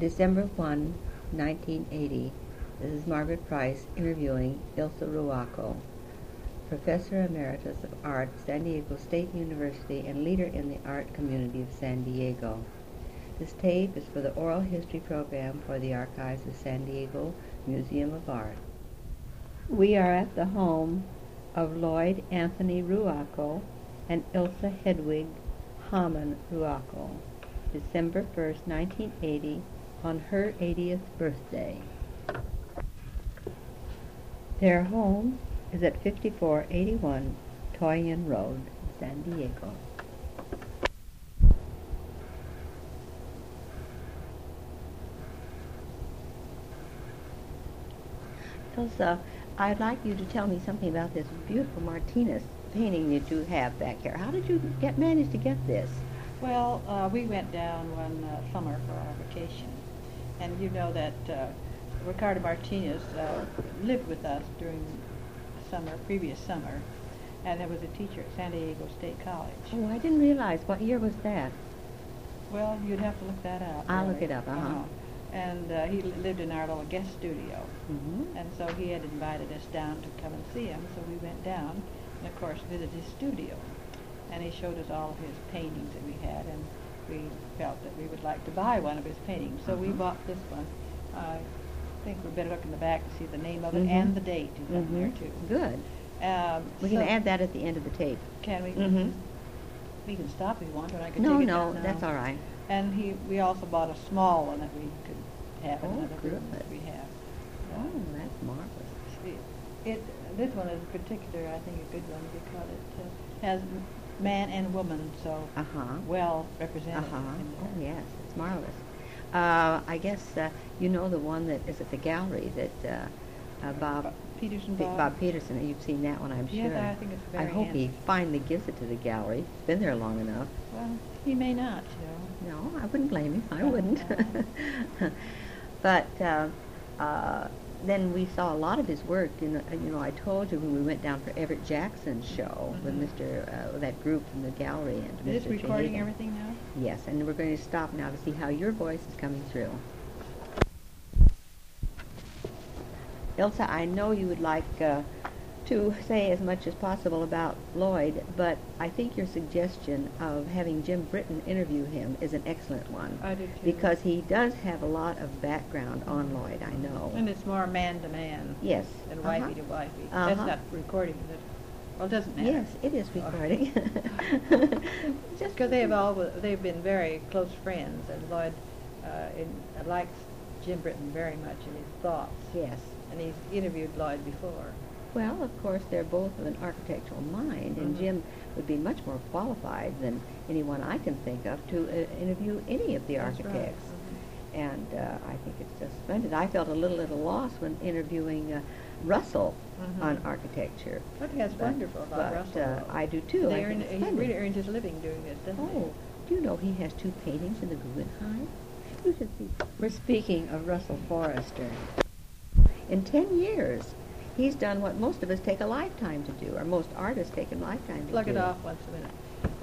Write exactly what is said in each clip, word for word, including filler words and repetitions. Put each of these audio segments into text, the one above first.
December first, nineteen eighty. This is Margaret Price interviewing Ilse Ruocco, Professor Emeritus of Art, San Diego State University, and leader in the art community of San Diego. This tape is for the oral history program for the Archives of San Diego Museum of Art. We are at the home of Lloyd Anthony Ruocco and Ilse Hedwig Hamann Ruocco, December first, nineteen eighty, on her eightieth birthday. Their home is at fifty-four eighty-one Toyin Road, San Diego. Ilse, I'd like you to tell me something about this beautiful Martinez painting that you have back here. How did you get manage to get this? Well, uh, we went down one uh, summer for our vacation, and you know that uh, Ricardo Martinez uh, lived with us during summer, previous summer, and there was a teacher at San Diego State College. Oh, I didn't realize. What year was that? Well, you'd have to look that up. I'll really. look it up, uh-huh. uh-huh. And uh, he li- lived in our little guest studio, Mm-hmm. and so he had invited us down to come and see him, so we went down and, of course, visited his studio. And he showed us all of his paintings that we had, and we felt that we would like to buy one of his paintings. So we Uh-huh. bought this one. I think we better look in the back to see the name of it Mhm. and the date is on there, Mm-hmm. too. Good. Um, We so can add that at the end of the tape. Can we? Mm-hmm. We can stop if you want, or I can No, take it no, down now. that's all right. And he, we also bought a small one that we could have in Oh, another room good. that we have. Oh, that's marvelous. It, it, this one is particular, I think, a good one because it uh, has m- man and woman so Uh-huh. well represented. Uh-huh. in Oh, there. yes, it's marvelous. Uh, I guess uh, you know the one that is at the gallery that uh, uh, Bob, Bob Peterson, P- Bob? Bob Peterson, you've seen that one, I'm Yes, sure. I think it's I very hope he handsome. finally gives it to the gallery. It's been there long enough. Well, he may not, you know. No, I wouldn't blame him. I Oh, wouldn't. no. But uh, uh, then we saw a lot of his work. You know, you know, I told you when we went down for Everett Jackson's show with Mhm. Mister Uh, that group from the gallery and Is Mister this recording Jehaven. everything now? Yes, and we're going to stop now to see how your voice is coming through. Ilse, I know you would like uh, to say as much as possible about Lloyd, but I think your suggestion of having Jim Britton interview him is an excellent one. I do too. Because he does have a lot of background on Lloyd, I know. And it's more man to man Yes. than uh-huh. wifey to wifey. That's Uh-huh. not recording, is it? Well, it doesn't matter. Yes, it is recording. Just because they have all they've been very close friends, and Lloyd uh, in, uh, likes Jim Britton very much in his thoughts, Yes. and he's interviewed Lloyd before. Well, of course, they're both of an architectural mind, and Mhm. Jim would be much more qualified than anyone I can think of to uh, interview any of the That's right. architects. Mhm. And uh, I think it's just splendid. I felt a little at a loss when interviewing uh, Russell Mhm. on architecture. What that's But- wonderful about but, Russell. uh, though. I do too. They I earn, think it's he splendid. really earns his living doing this, doesn't Oh, do you know he has two paintings in the Guggenheim? You should see. We're speaking of Russell Forrester. In ten years, he's done what most of us take a lifetime to do, or most artists take a lifetime he? to Plug do. it off once a minute.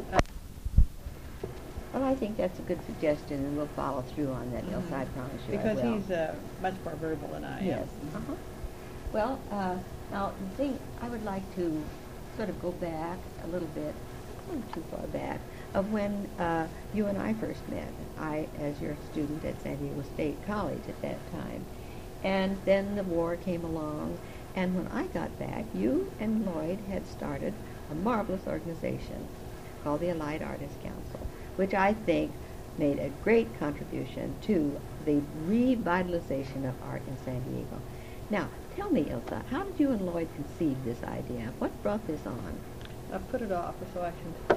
Well, I think that's a good suggestion, and we'll follow through on that, Ilse. I Mhm. promise you Because I will. he's uh, much more verbal than I am. Yes. Uh-huh. Well, uh, now the thing I would like to sort of go back a little bit, not too far back, of when uh, you and I first met. I, as your student at San Diego State College at that time, and then the war came along, and when I got back, you and Lloyd had started a marvelous organization called the Allied Artists Council, which I think made a great contribution to the revitalization of art in San Diego. Now, tell me, Ilse, how did you and Lloyd conceive this idea? What brought this on? I put it off so I can.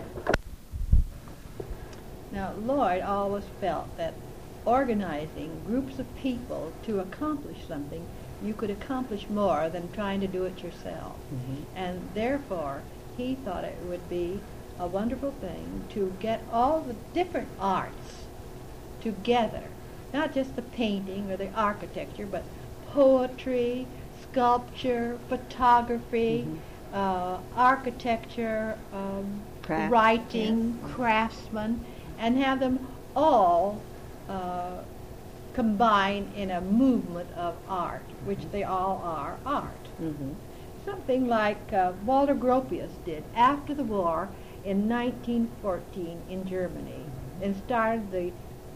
Now, Lloyd always felt that organizing groups of people to accomplish something, you could accomplish more than trying to do it yourself. Mhm. And therefore, he thought it would be a wonderful thing to get all the different arts together, not just the painting or the architecture, but poetry, sculpture, photography, Mhm. uh, architecture, um, Craft, writing, yes. craftsmen, and have them all uh, combine in a movement of art, which they all are art. Mm-hmm. Something like uh, Walter Gropius did after the war in nineteen fourteen in Germany and started the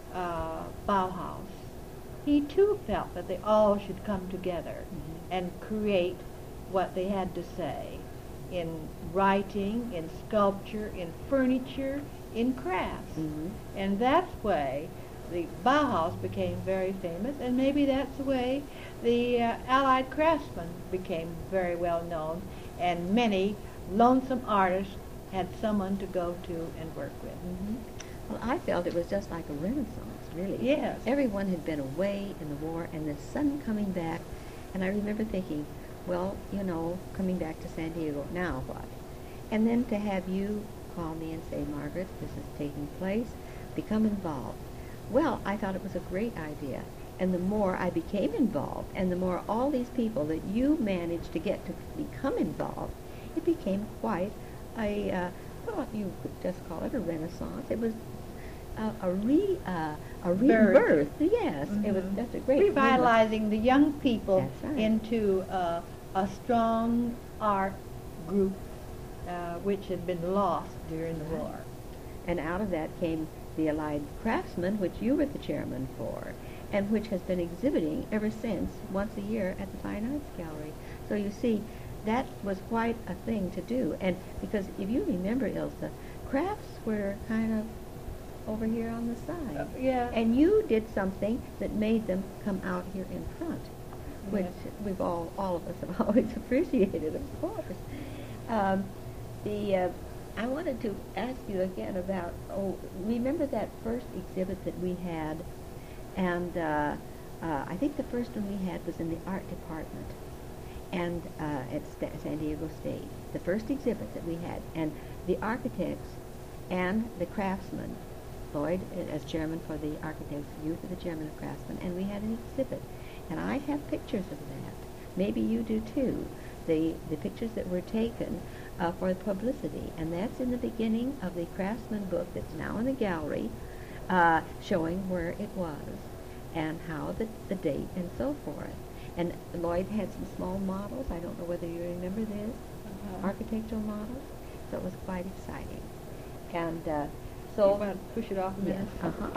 uh, Bauhaus. He too felt that they all should come together Mm-hmm. and create what they had to say in writing, in sculpture, in furniture, in crafts. Mm-hmm. And that's way the Bauhaus became very famous, and maybe that's the way the uh, Allied craftsmen became very well known, and many lonesome artists had someone to go to and work with. Mm-hmm. Well, I felt it was just like a renaissance, really. Yes. Everyone had been away in the war, and the sun coming back, and I remember thinking, well, you know, coming back to San Diego, now what? And then to have you call me and say, Margaret, this is taking place, become involved. Well, I thought it was a great idea, and the more I became involved, and the more all these people that you managed to get to become involved, it became quite a, uh, well, you could just call it a renaissance. It was a, a re, uh, a rebirth. Yes, it was. Mhm. That's a great Revitalizing the young people That's right. into uh, a strong art group uh, which had been lost during the Right. war. And out of that came the Allied Craftsman, which you were the chairman for, and which has been exhibiting ever since, once a year, at the Fine Arts Gallery. So you see, that was quite a thing to do. And because if you remember, Ilsa, crafts were kind of over here on the side. Uh, yeah. And you did something that made them come out here in front, which Yes. we've all, all of us have always appreciated, of course. Um, the uh, I wanted to ask you again about, oh, remember that first exhibit that we had? And uh, uh, I think the first one we had was in the art department and uh, at Sta- San Diego State. The first exhibit that we had. And the architects and the craftsmen, Lloyd uh, as chairman for the architects, you for the chairman of craftsmen, and we had an exhibit. And I have pictures of that. Maybe you do too. The, the pictures that were taken uh, for publicity. And that's in the beginning of the Craftsman book that's now in the gallery, uh, showing where it was and how the, the date and so forth. And Lloyd had some small models. I don't know whether you remember this, Uh-huh. architectural models. So it was quite exciting. And uh, So, so... you want to push it off a Yes, minute? uh-huh.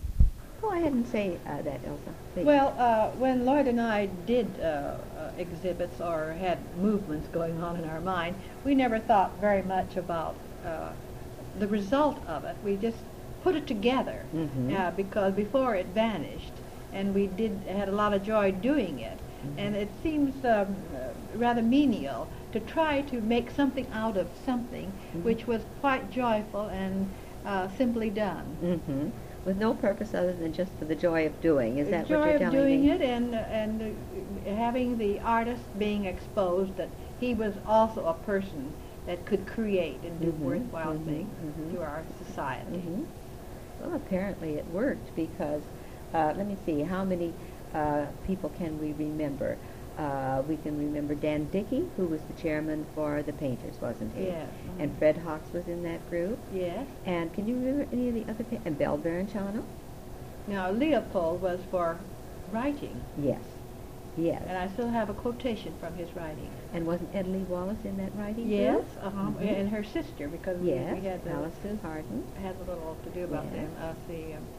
Go ahead and say uh, that, Elsa. Please. Well, uh, when Lloyd and I did uh, uh, exhibits or had movements going on in our mind, we never thought very much about uh, the result of it. We just put it together Mhm. uh, because before it vanished, and we did had a lot of joy doing it. Mhm. And it seems um, uh, rather menial to try to make something out of something Mhm. which was quite joyful and uh, simply done. Mm-hmm. With no purpose other than just for the joy of doing. Is that joy what you're of telling doing me? it and and uh, having the artist being exposed that he was also a person that could create and do Mhm, worthwhile mhm, things mhm. to our society. hmm Well, apparently it worked because, uh, let me see, how many uh, people can we remember? Uh, we can remember Dan Dickey, who was the chairman for the painters, wasn't he? Yes. And Fred Hawks was in that group. Yes. And can you remember any of the other pa- and Bell Baranchano? Now Leopold was for writing, Yes. Yes. and I still have a quotation from his writing. And wasn't Ed Lee Wallace in that writing Yes, group? uh-huh. Mhm. And her sister, because we, Yes, we had the, Alistair Harden. had a little to do about Yes. them of the um,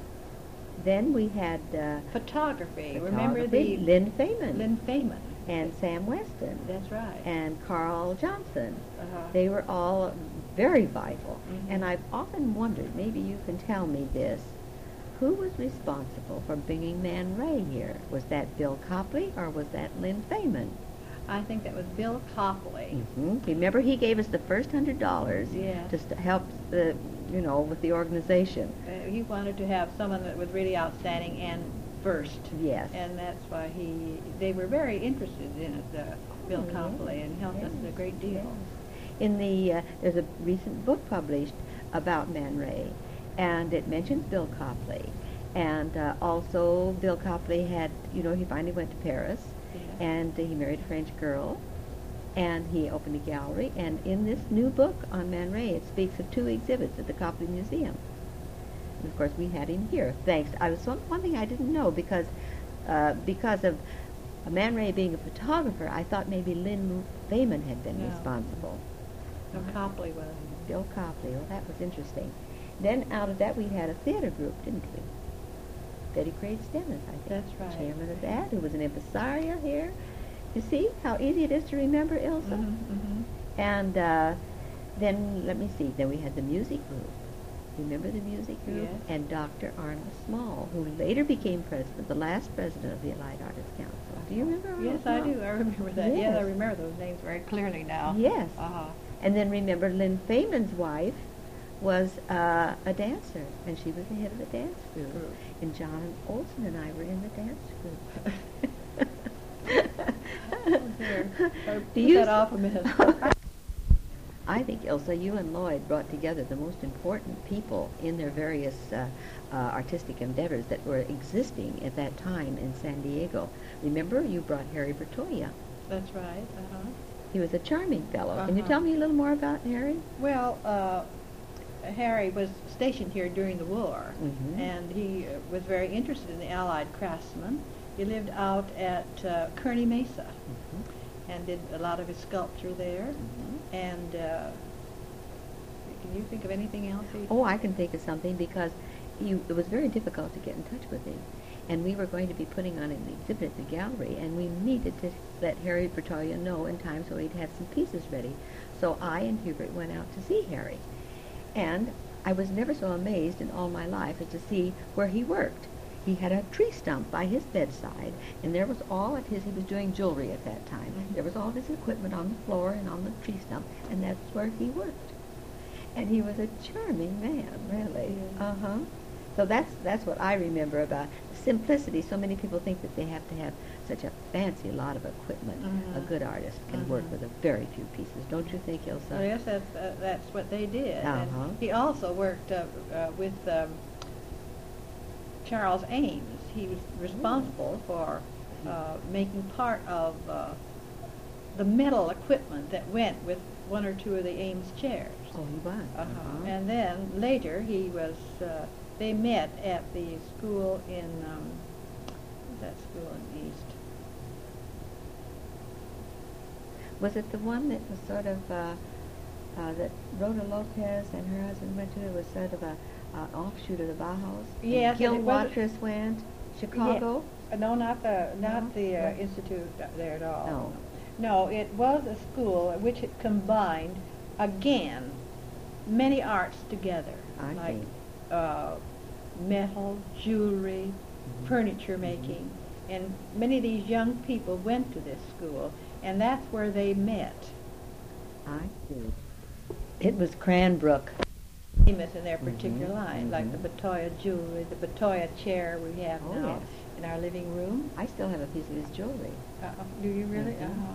Then we had uh, photography. Remember photography, the Lynn Feynman Lynn Feynman? and Sam Weston That's right. and Carl Johnson. uh-huh. They were all very vital. Mhm. And I've often wondered, maybe you can tell me this, who was responsible for bringing Man Ray here? Was that Bill Copley or was that Lynn Feynman? I think that was Bill Copley. hmm Remember, he gave us the first hundred dollars Yes. just to help the, you know, with the organization. Uh, he wanted to have someone that was really outstanding and first. Yes. And that's why he, they were very interested in it, uh, Bill Oh, Copley, yes, and helped us yes, a great deal. yes. In the uh, there's a recent book published about Man Ray, and it mentions Bill Copley, and uh, also Bill Copley had, you know, he finally went to Paris, Yeah. and uh, he married a French girl, and he opened a gallery. And in this new book on Man Ray, it speaks of two exhibits at the Copley Museum. And of course, we had him here. Thanks. I was one, one thing I didn't know because uh, because of Man Ray being a photographer, I thought maybe Lynn Feynman had been No. responsible. No, Copley was. Bill Copley. Well, that was interesting. Then out of that, we had a theater group, didn't we? Betty Craig Stennis, I think. That's right. Chairman of that, who was an impresario here. You see how easy it is to remember, Ilsa? Mm-hmm, mm-hmm. And uh, then, let me see, then we had the music group. Remember the music group? Yes. And Doctor Arnold Small, who later became president, the last president of the Allied Artists Council. Do you remember Arnold Yes, I Small? do. I remember that. Yes, Yes. I remember those names very clearly now. Yes. Uh-huh. And then remember, Lynn Feynman's wife was uh, a dancer, and she was the head of the dance group. Group. And John Olson and I were in the dance group. Oh, dear. Uh, Do put you that s- off a minute. I think, Ilsa, you and Lloyd brought together the most important people in their various uh, uh, artistic endeavors that were existing at that time in San Diego. Remember, you brought Harry Bertoia. That's right. Uh-huh. He was a charming fellow. Can you Uh-huh. tell me a little more about Harry? Well, uh, Harry was stationed here during the war, Mhm. and he uh, was very interested in the Allied craftsmen. He lived out at uh, Kearney Mesa Mm-hmm. and did a lot of his sculpture there. Mm-hmm. And uh, can you think of anything else? he- Oh, I can think of something because he, it was very difficult to get in touch with him. And we were going to be putting on an exhibit at the gallery, and we needed to let Harry Bertoia know in time so he'd have some pieces ready. So I and Hubert went out to see Harry. And I was never so amazed in all my life as to see where he worked. He had a tree stump by his bedside, and there was all of his, he was doing jewelry at that time. Mhm. There was all of his equipment on the floor and on the tree stump, and that's where he worked. And he was a charming man, really. Yeah. Uh-huh. So that's that's what I remember about simplicity. So many people think that they have to have such a fancy lot of equipment. A Mhm. good artist can work Mhm. with a very few pieces. Don't you think, Ilsa? Well, yes, that's, uh, that's what they did. Uh-huh. And he also worked uh, uh, with um, Charles Ames. He was responsible for uh, making part of uh, the metal equipment that went with one or two of the Ames chairs. Oh, he was. Uh-huh. Uh-huh. And then later he was, uh, they met at the school in, um, what's that school in East? Was it the one that was sort of, uh, uh, that Rhoda Lopez and her husband went to? It was sort of a uh, offshoot of the Bauhaus? And Yes, Gil and it wasn't- Watrous went. Chicago? Uh, No, not the, not No? the uh, What? institute there at all. No. No, it was a school at which it combined, again, many arts together. I like see. uh, metal, jewelry, Mhm. furniture making. And many of these young people went to this school, and that's where they met. I see. It was Cranbrook. Famous in their particular Mhm, line, like the mhm. Batoya jewelry, the Batoya chair we have Oh, now yes. in our living room. I still have a piece of his jewelry. Uh, do you really? Mhm, Uh-huh.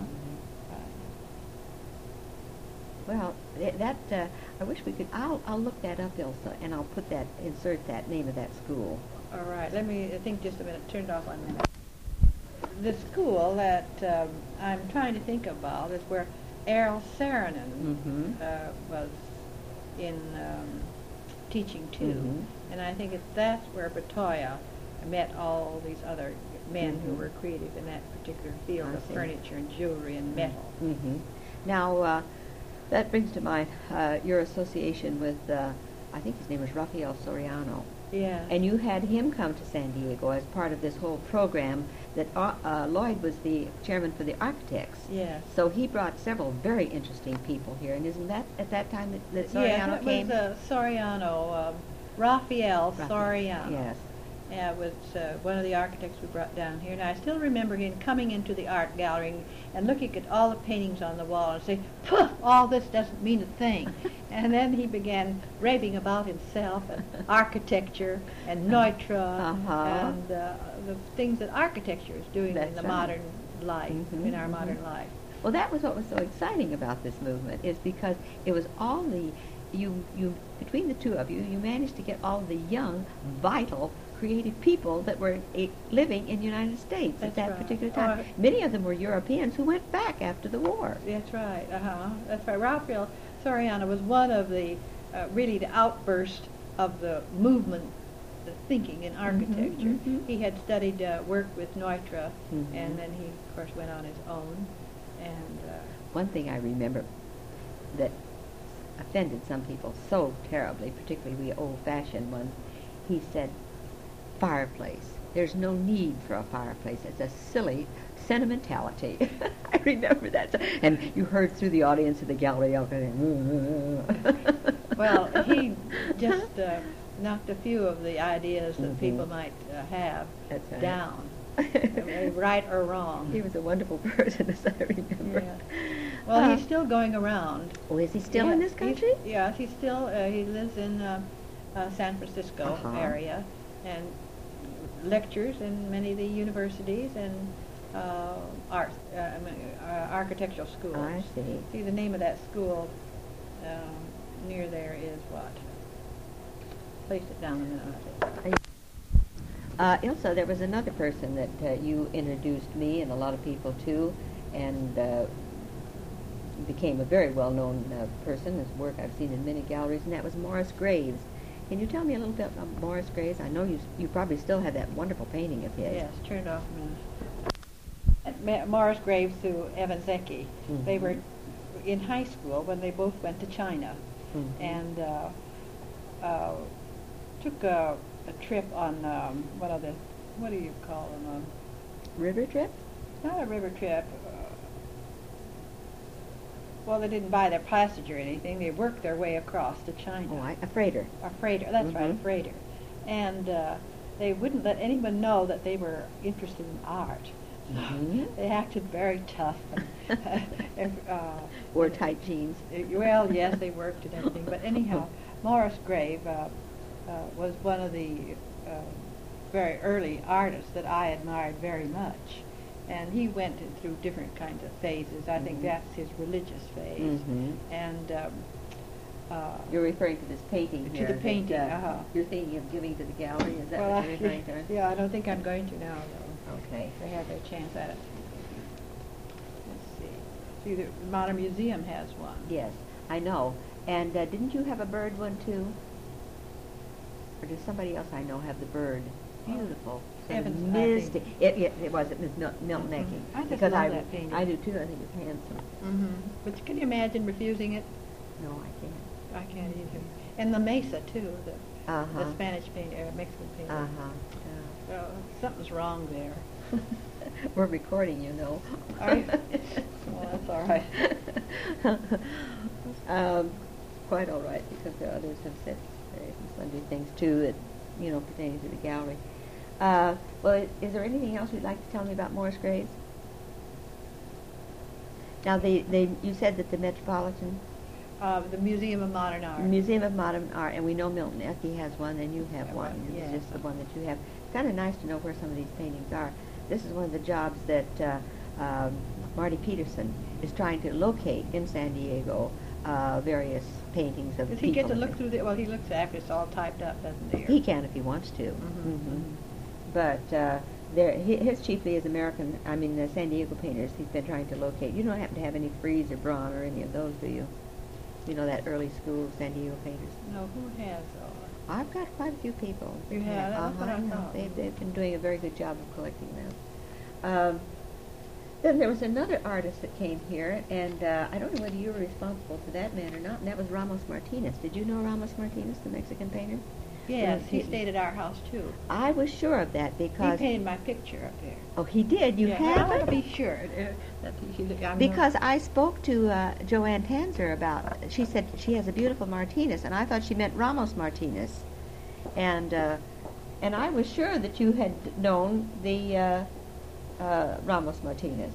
Well, th- that uh, I wish we could. I'll I'll look that up, Ilsa, and I'll put that insert that name of that school. All right, let me think just a minute. Turn it off one minute. The school that um, I'm trying to think about is where Errol Saarinen Mm-hmm. uh, was in um, teaching too, Mhm. and I think it's that's where Batoya met all these other men who Mhm. were creative in that particular field I of see. furniture and jewelry and metal. Mm-hmm. Now, uh, that brings to mind uh, your association with, uh, I think his name was Rafael Soriano. Yeah. And you had him come to San Diego as part of this whole program that uh, uh, Lloyd was the chairman for the architects. Yes. So he brought several very interesting people here. And isn't that at that time that, that Soriano Yes, it came? was uh, Soriano, um, Raphael Raphael, Soriano. Yes. Yeah, was uh, one of the architects we brought down here. And I still remember him coming into the art gallery and looking at all the paintings on the wall and saying, "Pooh, all this doesn't mean a thing." And then he began raving about himself and architecture and Neutra Uh-huh. and uh, the things that architecture is doing That's in the right. modern life, Mhm, in our mhm. modern life. Well, that was what was so exciting about this movement, is because it was all the, you, you, between the two of you, you managed to get all the young, vital, creative people that were eh, living in the United States at That's that right. particular time. Uh, Many of them were Europeans who went back after the war. That's right. Uh-huh. That's right. Raphael Soriano was one of the uh, really the outburst of the movement, the thinking in architecture. mhm. He had studied uh, work with Neutra, Mhm. and then he, of course, went on his own. And uh, One thing I remember that offended some people so terribly, particularly we old-fashioned ones, he said, fireplace. There's no need for a fireplace. It's a silly sentimentality. I remember that. And you heard through the audience of the gallery all going, well, he just uh, knocked a few of the ideas that Mhm. people might uh, have That's right. down, uh, right or wrong. He was a wonderful person, as I remember. Yeah. Well, Uh, he's still going around. Oh, is he still in Yes, this he's- country? Yes, he's still, uh, he lives in uh, uh, San Francisco Uh-huh. area and lectures in many of the universities and uh, art, uh, I mean, uh, architectural schools. I see. See, the name of that school um, near there is what? Place it down a minute. Uh, Ilsa, there was another person that uh, you introduced me and a lot of people to, and uh, became a very well-known uh, person. His work I've seen in many galleries, and that was Morris Graves. Can you tell me a little bit about Morris Graves? I know you you probably still have that wonderful painting of his. Yes, turned off a minute. And Ma- Morris Graves to Evan Zecchi. They Mhm. were in high school when they both went to China, Mhm. and uh, uh, took a, a trip on um, what are the what do you call them? Um, River trip? not a river trip. Uh, well, they didn't buy their passage or anything. They worked their way across to China. Oh, I, a freighter. A freighter, that's right, a Mhm. freighter. And uh, they wouldn't let anyone know that they were interested in art. Mhm. They acted very tough. And, if, uh, Wore tight jeans. uh, well, yes, they worked and everything. But anyhow, Morris Grave uh, uh, was one of the uh, very early artists that I admired very much. And he went through different kinds of phases. I think Mhm. that's his religious phase. Mhm. And um, uh, You're referring to this painting To here. the that, painting, uh, uh-huh. You're thinking of giving to the gallery. Is that well, what I- you're referring to? yeah, I don't think I'm going to now, though. Okay. They have their chance at it. Let's see. See, the Modern Museum has one. Yes, I know. And uh, didn't you have a bird one too? Or does somebody else I know have the bird? Beautiful. Sort of Evans, I think. mystic. It, it, it was. It was Mil- Milton Mhm. Ecking. I just because love I, that painting. I do too. I think it's handsome. Mm-hmm. But can you imagine refusing it? No, I can't. I can't either. And the Mesa, too, the, Uh-huh. the Spanish painter, uh, Mexican painter. Uh-huh. Well, something's wrong there. Yeah. We're recording, you know. Are you? Well, that's all right. um, quite all right, because there others have said various and sundry things too that, you know, pertaining to the gallery. Uh, well, i- is there anything else you'd like to tell me about Morris Graves? Now, they, they, you said that the Metropolitan Uh, the Museum of Modern Art. Museum of Modern Art, and we know Milton Ecking has one, and you have Have one. one, It's yes. just the one that you have. It's kind of nice to know where some of these paintings are. This is one of the jobs that uh, um, Marty Peterson is trying to locate in San Diego, uh, various paintings of Does people. he get to and look things. through the, well, he looks after it's all typed up, doesn't he? He can if he wants to. Mhm, Mhm. mhm. But uh, there, hi- his chiefly is American, I mean, uh, San Diego painters he's been trying to locate. You don't happen to have any Frieze or Braun or any of those, do you? You know, that early school of San Diego painters. No, who has all? I've got quite a few people. You have? That's what I Uh-huh, yeah. thought. They've, they've been doing a very good job of collecting them. Um, then there was another artist that came here, and uh, I don't know whether you were responsible for that man or not, and that was Ramos Martinez. Did you know Ramos Martinez, the Mexican painter? Yes, Yes, he he- stayed at our house, too. I was sure of that He because... painted my picture up there. Oh, he did? You yeah, have I it? want to be sure uh, that he, he, I'm Because I spoke to uh, Joanne Tanzer about, she said she has a beautiful Martinez, and I thought she meant Ramos Martinez. And uh, and I was sure that you had known the uh, uh, Ramos Martinez.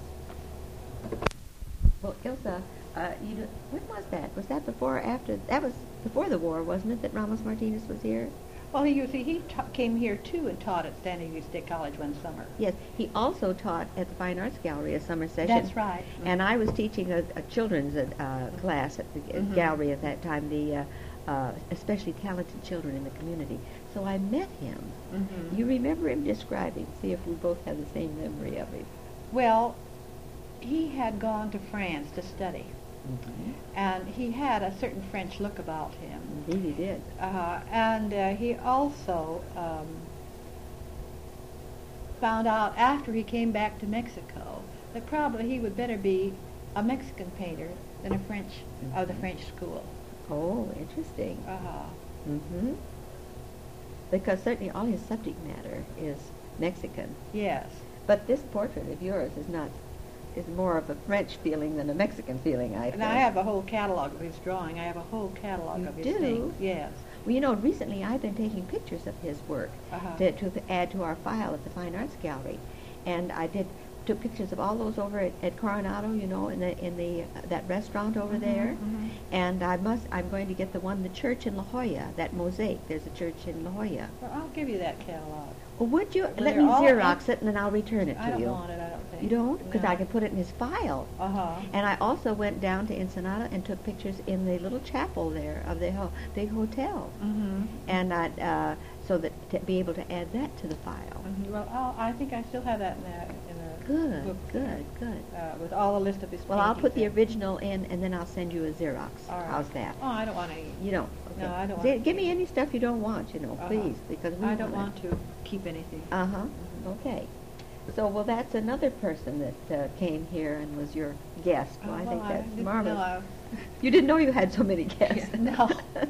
Well, Ilsa, uh, you do, when was that? Was that before or after? That was before the war, wasn't it, that Ramos Martinez was here? Well, you see, he ta- came here, too, and taught at San Diego State College one summer. Yes, he also taught at the Fine Arts Gallery a summer session. That's right. And I was teaching a, a children's uh, class at the uh, Mhm. gallery at that time, the uh, uh, especially talented children in the community. So I met him. Mhm. You remember him describing? See if we both have the same memory of him. Well, he had gone to France to study. Mm-hmm. And he had a certain French look about him. Indeed, he did. Uh, and uh, he also um, found out after he came back to Mexico that probably he would better be a Mexican painter than a French mm-hmm. of the French school. Oh, interesting. Uh-huh. Mm-hmm. Because certainly all his subject matter is Mexican. Yes. But this portrait of yours is not, is more of a French feeling than a Mexican feeling, I think. And I have a whole catalog of his drawing. I have a whole catalog You of his do? things. Yes. Well, you know, recently I've been taking pictures of his work Uh-huh. to, to th- add to our file at the Fine Arts Gallery. And I did took pictures of all those over at, at Coronado, you know, in the in the uh, that restaurant over Mm-hmm, there. mm-hmm. And I must I'm going to get the one the church in La Jolla, that mosaic. There's a church in La Jolla. Well, I'll give you that catalog. Well, would you But let they're me all Xerox in- it and then I'll return it to I don't you. want it, I don't think. You don't? Because No. I can put it in his file. Uh-huh. And I also went down to Ensenada and took pictures in the little chapel there of the ho- big hotel. Mm-hmm. And I, uh, so that to be able to add that to the file. Mm-hmm. Well, I'll, I think I still have that in a, in a Good, book good, there, good. uh, with all the list of his Well, I'll put the paintings. original in, and then I'll send you a Xerox. All right. How's that? Oh, I don't want any. You don't? Okay. No, I don't Say- want Give me to. any stuff you don't want, you know, Uh-huh. please, because we I don't wanna- want to keep anything. Uh-huh, Mhm. okay. So, well, that's another person that uh, came here and was your guest. Well, Oh, I well, think that's didn't marvelous. know I- You didn't know you had so many guests. Yeah, no.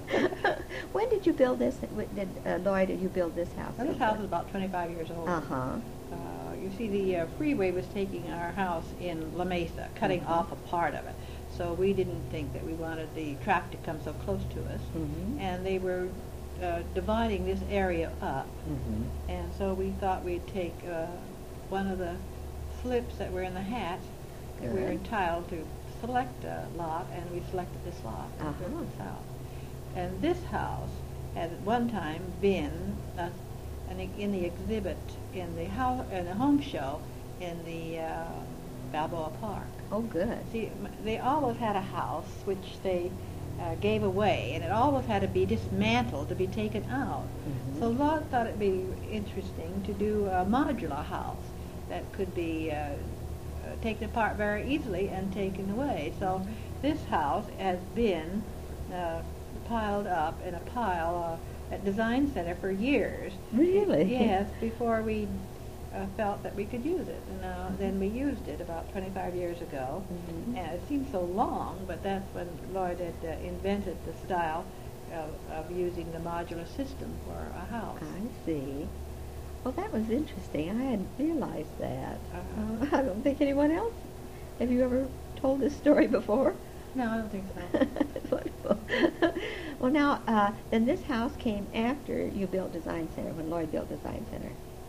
When did you build this? Wh- Did, uh, Lloyd, did you build this house? Well, this house is about twenty-five years old. Uh-huh. Uh, you see, the uh, freeway was taking our house in La Mesa, cutting Mhm. off a part of it. So we didn't think that we wanted the track to come so close to us. Mhm. And they were uh, dividing this area up. Mhm. And so we thought we'd take uh, one of the slips that were in the hat that we were Good. entitled to select a lot, and we selected this lot and built Uh-huh. this house. And this house had at one time been uh, an, e- in the exhibit in the house in the home show in the uh, Balboa Park. Oh, good. See, m- they always had a house which they uh, gave away, and it always had to be dismantled to be taken out. Mhm. So Lord thought it'd be interesting to do a modular house that could be uh, uh, taken apart very easily and taken away. So this house has been uh, piled up in a pile uh, at Design Center for years. Really? Yes, before we uh, felt that we could use it. And uh, then we used it about twenty-five years ago. Mhm. And it seemed so long, but that's when Lloyd had uh, invented the style of, of using the modular system for a house. I see. Well, that was interesting. I hadn't realized that. Uh-huh. Uh, I don't think anyone else. Have you ever told this story before? No, I don't think so. That's wonderful. Well, now, uh, then this house came after you built Design Center, when Lloyd built Design Center.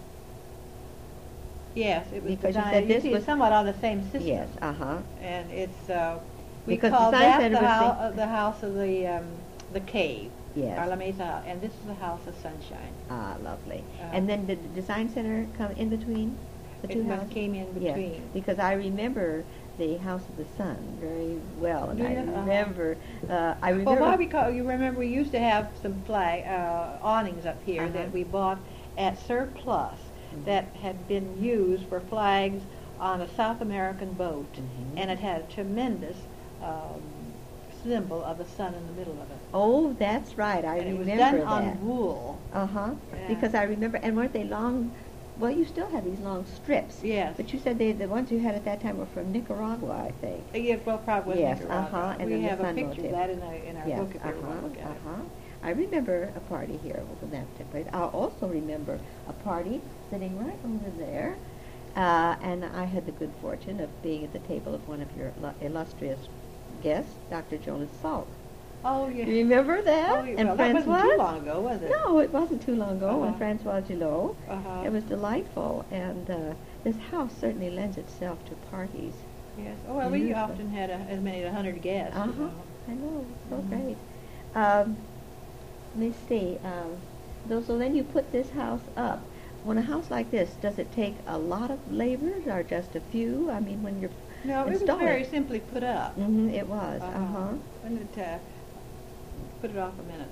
Yes, it was Because you designed, said you this see, was- it's somewhat on the same system. Yes, uh-huh. And it's, uh, we Because call Design that Center the, was hou- the- uh, the house of the, um, the cave. Yes. Our La Mesa house, and this is the house of Sunshine. Ah, lovely. Uh, And then did the Design Center come in between the two It houses? came in Yes, between. because I remember the House of the Sun very well, and Do I you? Uh-huh. remember, uh, I Well, remember. why we call, you remember we used to have some flag, uh, awnings up here Uh-huh. that we bought at Surplus Mhm. that had been used for flags on a South American boat, Mhm. and it had a tremendous um, symbol of the sun in the middle of it. Oh, that's right. I and it was remember done that. on wool. Uh huh. Yeah. Because I remember, and weren't they long? Well, you still have these long strips. Yes. But you said they, the ones you had at that time were from Nicaragua, I think. Uh, Yeah, well, probably was Yes, Nicaragua. uh-huh, and we then the have a sun picture motif. of that in our, in our Yes, book if you uh-huh, want to look at uh-huh. I remember a party here when that took place. I also remember a party sitting right over there, uh, and I had the good fortune of being at the table of one of your illu- illustrious guests, Doctor Jonas Salk. it. Oh, yeah. You remember that? Oh, yeah. And Well, that wasn't too Francoise? long ago, was it? No, it wasn't too long ago. When Uh-huh. Francois Gillot. Uh-huh. It was delightful, and uh, this house certainly lends itself to parties. Yes. Oh, well, we Beautiful. often had a, as many as a hundred guests. Uh you huh. know. I know, it's so Mhm. great. Um, let me see. Um, so, so then you put this house up. When a house like this, does it take a lot of laborers or just a few? I mean, when you're No, it was installing very simply put up. hmm it was. Uh Uh-huh. huh. When it, uh, put it off a minute.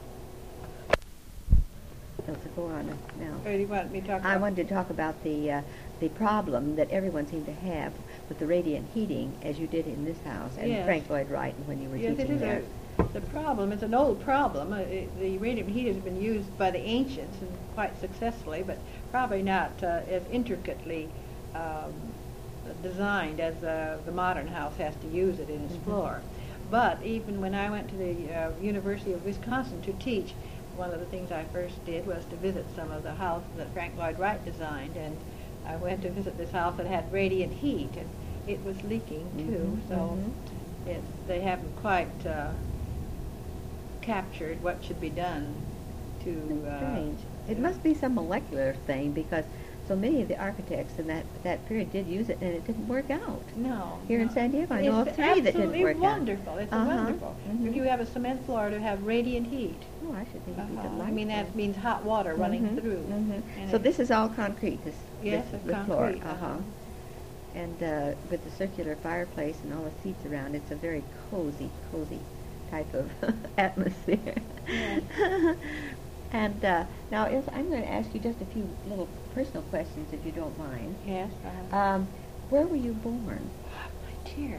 Let's go on now. Or do you want me to talk about? I wanted to talk about the uh, the problem that everyone seemed to have with the radiant heating as you did in this house, and Yes. Frank Lloyd Wright when you were Yes, it teaching is there. a, the problem. It's an old problem. Uh, it, the radiant heat has been used by the ancients and quite successfully, but probably not uh, as intricately um, designed as uh, the modern house has to use it in its Mhm. floor. But even when I went to the uh, University of Wisconsin to teach, one of the things I first did was to visit some of the houses that Frank Lloyd Wright designed, and I went to visit this house that had radiant heat, and it was leaking too. Mhm, So mhm. it's, they haven't quite uh, captured what should be done to. That's Uh, strange. It to- must be some molecular thing, because so many of the architects in that, that period did use it, and it didn't work out. No. Here in no. San Diego, I know of It's three that didn't work absolutely out. wonderful. It's Uh-huh, wonderful. mhm. If you have a cement floor to have radiant heat. Oh, I should think we Uh-huh. could like I mean, that means hot water running Mhm, through. mhm. And So it- this is all concrete, this, Yes, this it's the floor. concrete, Uh-huh. uh-huh. And uh, with the circular fireplace and all the seats around, it's a very cozy, cozy type of atmosphere. Yes. And uh, now, Ilse, I'm going to ask you just a few little personal questions, if you don't mind. Yes. Uh, Um, where were you born? my dear.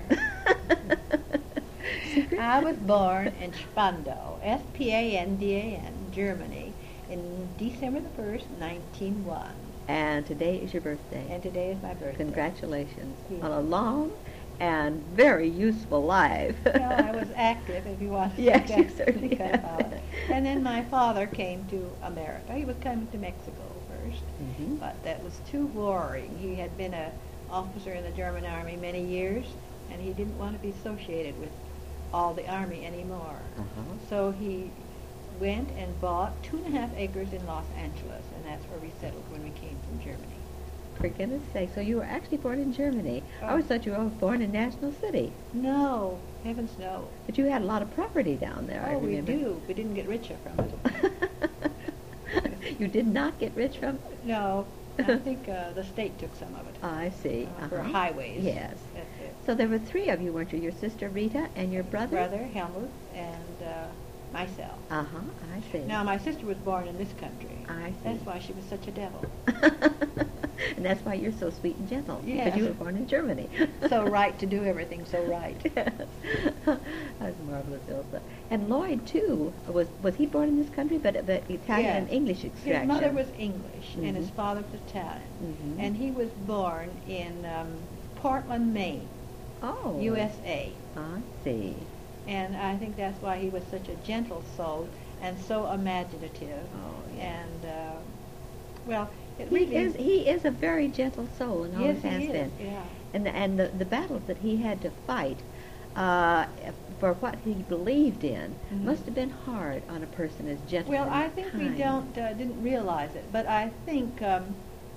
Secret? I was born in Spandau, S P A N D A N, Germany, in December the first, nineteen oh one. And today is your birthday. And today is my birthday. Congratulations Yes. on a long and very useful life. Well, I was active, if you want to Yes, think you that- certainly think about have. it. And then my father came to America. He was coming to Mexico first, Mhm. but that was too boring. He had been a officer in the German army many years, and he didn't want to be associated with all the army anymore. Uh-huh. So he went and bought two and a half acres in Los Angeles, and that's where we settled when we came from Germany. For goodness sake, so you were actually born in Germany. I Oh. always thought you were born in National City. No, heavens no. But you had a lot of property down there, I Oh, we remember. do. We didn't get richer from it. You did not get rich from No, I think uh, the state took some of it I see. uh, for Uh-huh. highways. Yes. That's it. So there were three of you, weren't you? Your sister Rita and your brother? Brother, Helmut, and uh, myself. Uh-huh, I see. Now, my sister was born in this country. I see. That's why she was such a devil. And that's why you're so sweet and gentle. Yes. Because you were born in Germany. So right to do everything so right. Yes. That's marvelous, Ilsa. And Lloyd, too, was was he born in this country, but, but Italian Yes. and English extraction? His mother was English, and his Mhm. father was Italian. Mhm. And he was born in um, Portland, Maine, Oh. U S A. I see. And I think that's why he was such a gentle soul and so imaginative. Oh, yeah. And, uh, well, it He really is he is a very gentle soul and always Yes, he has is, been. yeah. And the, and the, the battles that he had to fight uh, for what he believed in Mhm. must have been hard on a person as gentle. Well, and I think we kind. don't uh, didn't realize it, but I think um,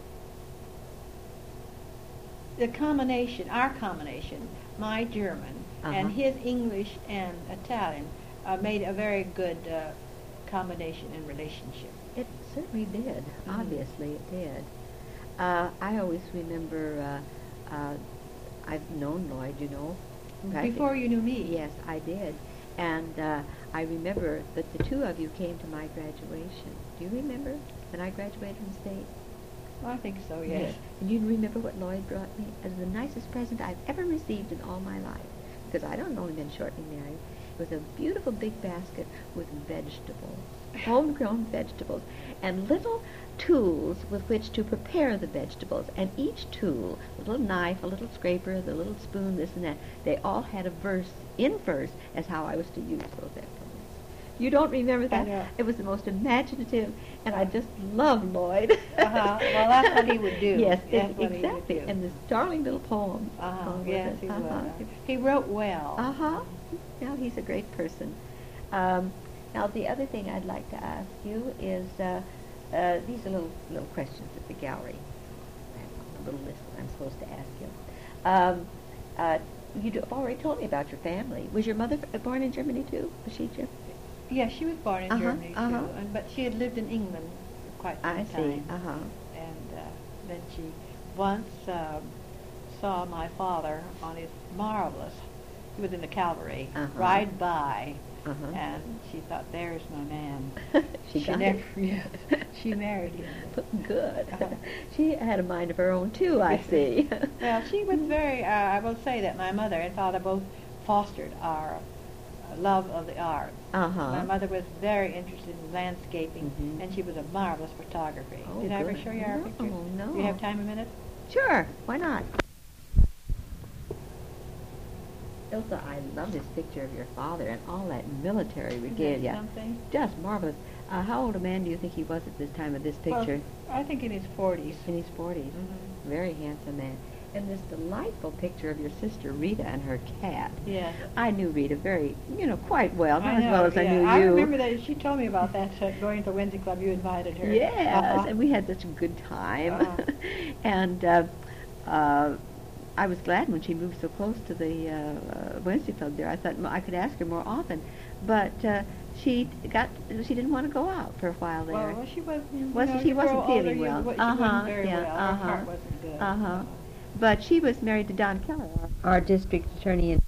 the combination, our combination, my German Uh-huh. and his English and Italian, uh, made a very good uh, combination in relationship. It certainly did. Mhm. Obviously, it did. Uh, I always remember. Uh, uh, I've known Lloyd, you know. practic- Before you knew me. Yes, I did. And uh, I remember that the two of you came to my graduation. Do you remember when I graduated from state? I think so, yes. And you remember what Lloyd brought me as the nicest present I've ever received in all my life? Because I'd only been shortly married. It was a beautiful big basket with vegetables, homegrown vegetables, and little tools with which to prepare the vegetables. And each tool, a little knife, a little scraper, the little spoon, this and that, they all had a verse in verse as how I was to use those implements. You don't remember that? know. It was the most imaginative, and I just love Lloyd. Uh-huh. Well, that's what he would do. Yes, That's it- what he would exactly. do. And this darling little poem. Uh-huh. along with Yes, it. he Uh-huh. would. He wrote well. Uh-huh. Yeah, he's a great person. Um, now, the other thing I'd like to ask you is, uh, uh, these are little little questions at the gallery. I have a little list that I'm supposed to ask you. Um, uh, you've already told me about your family. Was your mother f- born in Germany too? Was she German? Yes, she was born in Uh-huh, Germany uh-huh. too, and, but she had lived in England for quite some I see. time. Uh-huh. And uh, then she once um, saw my father on his marvelous, he was in the cavalry, Uh-huh. ride by Uh-huh. and she thought, "There's my man." She got never, it. yes, she married him. Good. Uh-huh. She had a mind of her own too, I see. Well, she was very. Uh, I will say that my mother and father both fostered our uh, love of the arts. Uh-huh. My mother was very interested in landscaping, Mhm. and she was a marvelous photographer. Oh, Did I ever good. show you our No, pictures? no. Do you have time a minute? Sure, why not? Ilsa, I love this picture of your father and all that military Isn't that regalia. something? Just marvelous. Uh, how old a man do you think he was at this time of this picture? Well, I think in his forties. In his forties. Mhm. Very handsome man. And this delightful picture of your sister Rita and her cat. Yes. I knew Rita very, you know, quite well, not I as know, well as I yeah. knew you. I remember that she told me about that uh, going to Wednesday Club. You invited her. Yes, Uh-huh. and we had such a good time. Uh-huh. and uh, uh, I was glad when she moved so close to the uh, uh, Wednesday Club there. I thought m- I could ask her more often, but uh, she got she didn't want to go out for a while there. Well, well, she was. You Wasn't- know, she you wasn't grow older, feeling you- well. She Uh-huh, wasn't very yeah, well. Her uh-huh. heart wasn't good. Uh-huh. But she was married to Don Keller, our district attorney in